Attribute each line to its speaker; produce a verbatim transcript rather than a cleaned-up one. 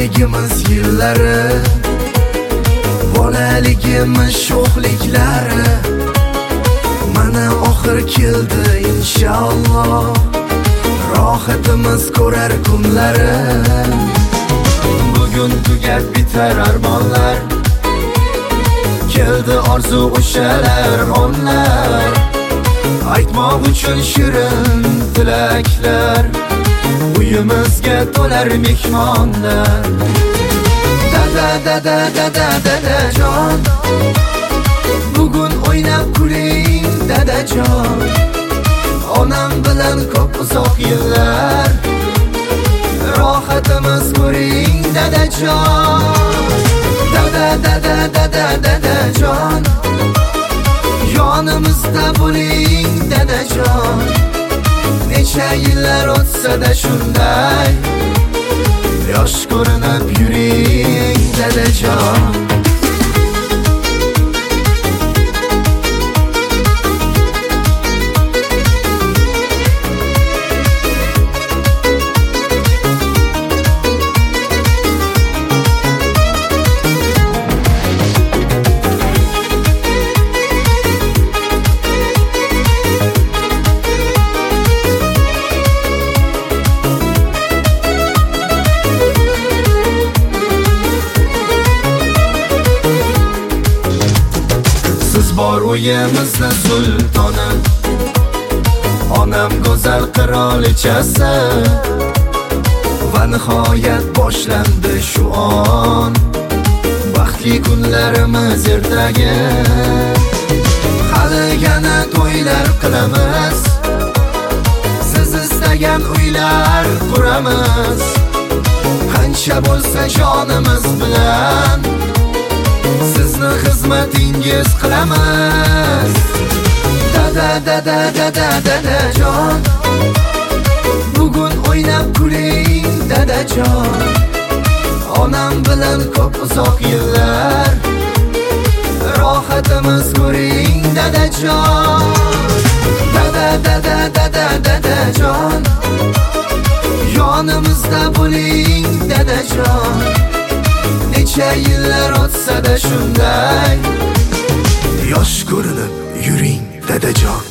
Speaker 1: Bolaligimiz yillari, bolaligimiz sho'xliklari mana oxir keldi inshaalloh. Rohatimiz ko'rar kunlari, bugun tugab bitar armonlar. Keldi orzu o'shalar onlar, aytmoq uchun shirin tilaklar. Uyimizga to'lar mehmonlar. Dada dada dada dadajon, bugun o'ynab kuling dadajon. Onam bilan ko'p uzoq yillar, rohatimiz ko'ring dadajon. Dada dada dada dadajon, yonimizda bo'ling dadajon. Necha yillar o'tsa-da shunday yosh ko'rinib yuring dadajon. Bor uyimizni sultoni, onam go'zal qirolichasi. Va nihoyat boshlandi shu on, baxtli kunlarimiz ertaga. Hali yana to'ylar qilamiz, siz istagan uylar quramiz. Qancha bo'lsa jonimiz bilan sizni xizmatingiz qilamiz. Dada dada dada dadajon, bugun o'ynab kuling dadajon. Onam bilan ko'p uzoq yillar, rohatimiz ko'ring dadajon. Dada dada dada dadajon, yonimizda bo'ling dadajon. Necha yillar o'tsa-da shunday yosh ko'rinib yuring dadajon.